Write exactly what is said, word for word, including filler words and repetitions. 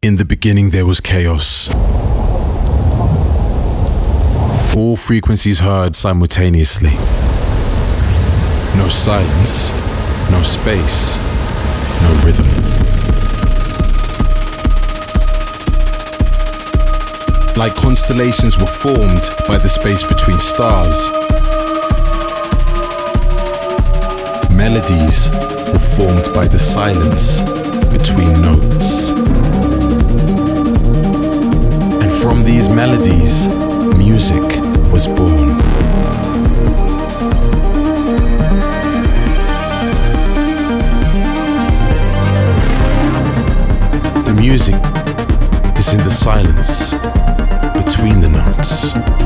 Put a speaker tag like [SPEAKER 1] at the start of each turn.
[SPEAKER 1] In the beginning there was chaos. All frequencies heard simultaneously. No silence, no space, no rhythm. Like constellations were formed by the space between stars. Melodies were formed by the silence between notes. And from these melodies, music was born. The music is in the silence between the notes.